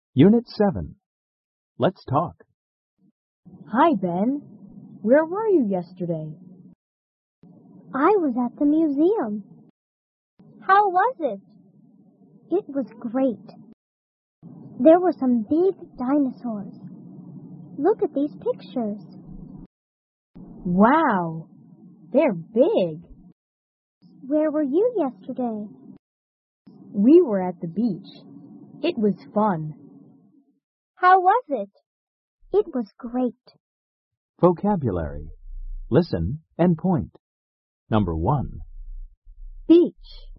Unit 7. Let's talk. Hi, Ben. Where were you yesterday? I was at the museum. How was it? It was great. There were some big dinosaurs. Look at these pictures. Wow, they're big. Where were you yesterday? We were at the beach. It was fun. How was it? It was great. Vocabulary. Listen and point. Number 1. Beach.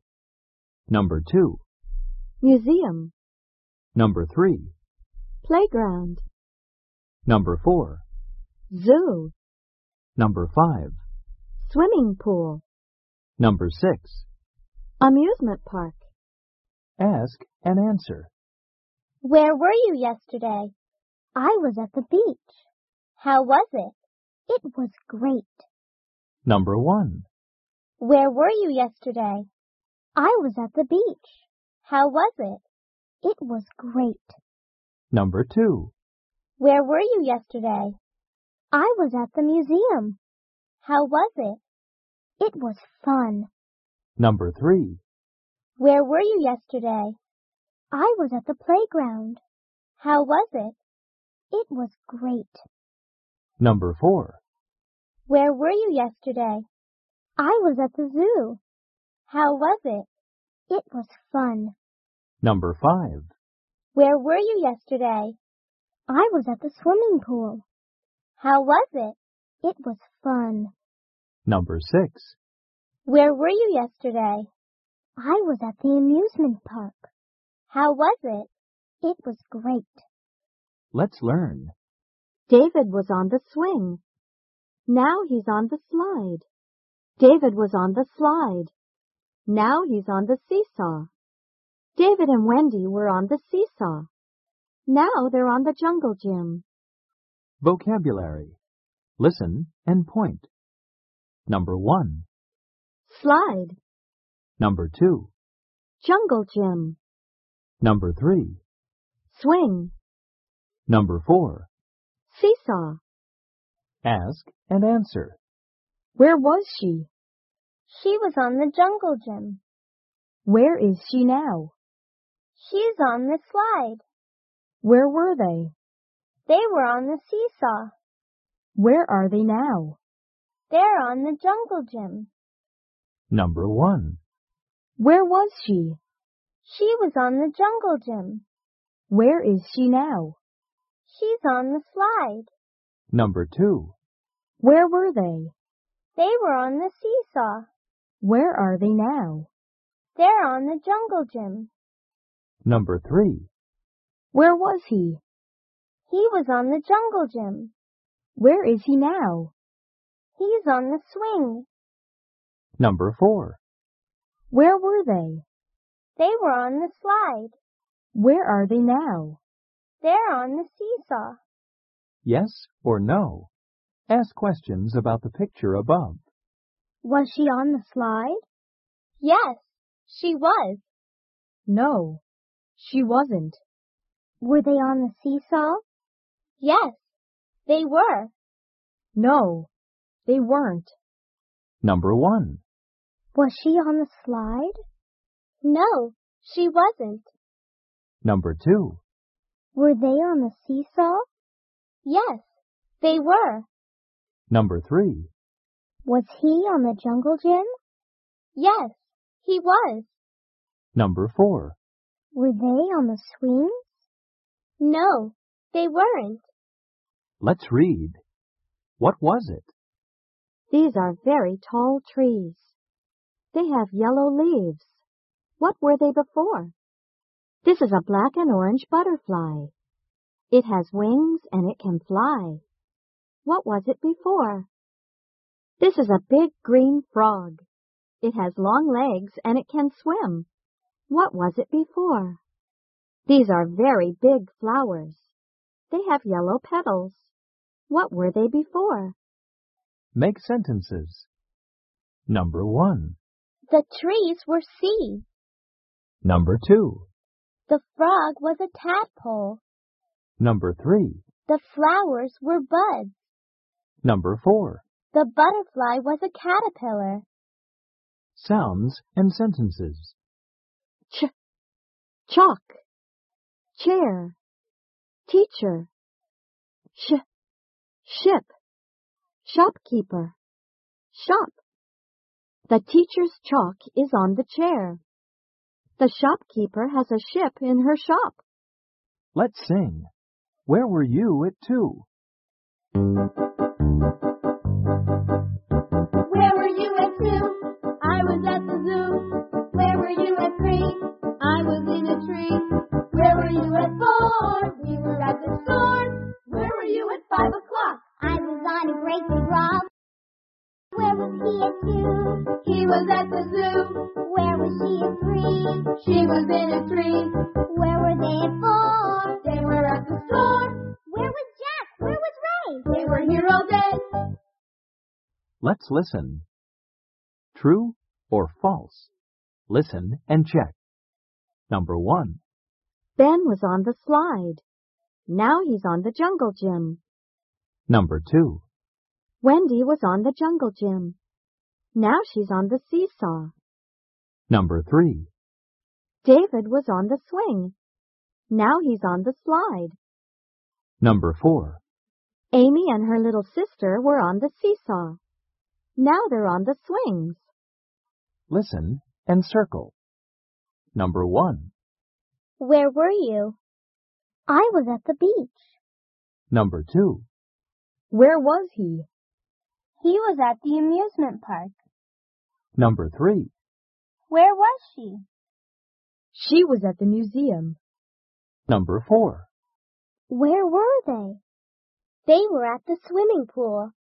Number 2. Museum. Number 3. Playground. Number 4. Zoo. Number 5. Swimming pool. Number 6. Amusement park. Ask and answer. Where were you yesterday? I was at the beach. How was it? It was great. Number 1. Where were you yesterday? I was at the beach. How was it? It was great. Number 2. Where were you yesterday? I was at the museum. How was it? It was fun. Number 3. Where were you yesterday? I was at the playground. How was it? It was great. Number 4. Where were you yesterday? I was at the zoo. How was it? It was fun. Number 5. Where were you yesterday? I was at the swimming pool. How was it? It was fun. Number 6. Where were you yesterday? I was at the amusement park. How was it? It was great. Let's learn. David was on the swing. Now he's on the slide. David was on the slide. Now he's on the seesaw. David and Wendy were on the seesaw. Now they're on the jungle gym. Vocabulary. Listen and point. Number 1. Slide. Number 2. Jungle gym. Number 3. Swing. Number 4. Seesaw. Ask and answer. Where was she? She was on the jungle gym. Where is she now? She's on the slide. Where were they? They were on the seesaw. Where are they now? They're on the jungle gym. Number 1. Where was she? She was on the jungle gym. Where is she now? She's on the slide. Number 2. Where were they? They were on the seesaw. Where are they now? They're on the jungle gym. Number 3. Where was he? He was on the jungle gym. Where is he now? He's on the swing. Number 4. Where were they? They were on the slide. Where are they now? They're on the seesaw. Yes or no? Ask questions about the picture above. Was she on the slide? Yes, she was. No, she wasn't. Were they on the seesaw? Yes, they were. No, they weren't. Number 1. Was she on the slide? No, she wasn't. Number 2. Were they on the seesaw? Yes, they were. Number 3. Was he on the jungle gym? Yes, he was. Number 4. Were they on the swings? No, they weren't. Let's read. What was it? These are very tall trees. They have yellow leaves. What were they before? This is a black and orange butterfly. It has wings and it can fly. What was it before? This is a big green frog. It has long legs and it can swim. What was it before? These are very big flowers. They have yellow petals. What were they before? Make sentences. Number 1. The trees were seeds. Number 2. The frog was a tadpole. Number 3. The flowers were buds. Number 4. The butterfly was a caterpillar. Sounds and sentences. Chalk, chair, teacher, ship, shopkeeper, shop. The teacher's chalk is on the chair. The shopkeeper has a ship in her shop. Let's sing. Where were you at 2? Where were you at 2? I was at the zoo. Where were you at 3? I was in a tree. Where were you at 4? We were at the store. Where were you at 5 o'clock? I was on a great big rock. Where was he at 2? He was at the zoo. Where was she at 3? She was in a tree. Where were they at 4? They were at the store. Where was Jack? Where was Ray? They were here all day. Let's listen. True or false? Listen and check. Number 1. Ben was on the slide. Now he's on the jungle gym. Number 2. Wendy was on the jungle gym. Now she's on the seesaw. Number 3. David was on the swing. Now he's on the slide. Number 4. Amy and her little sister were on the seesaw. Now they're on the swings. Listen and circle. Number 1. Where were you? I was at the beach. Number 2. Where was he? He was at the amusement park. Number 3. Where was she? She was at the museum. Number 4. Where were they? They were at the swimming pool.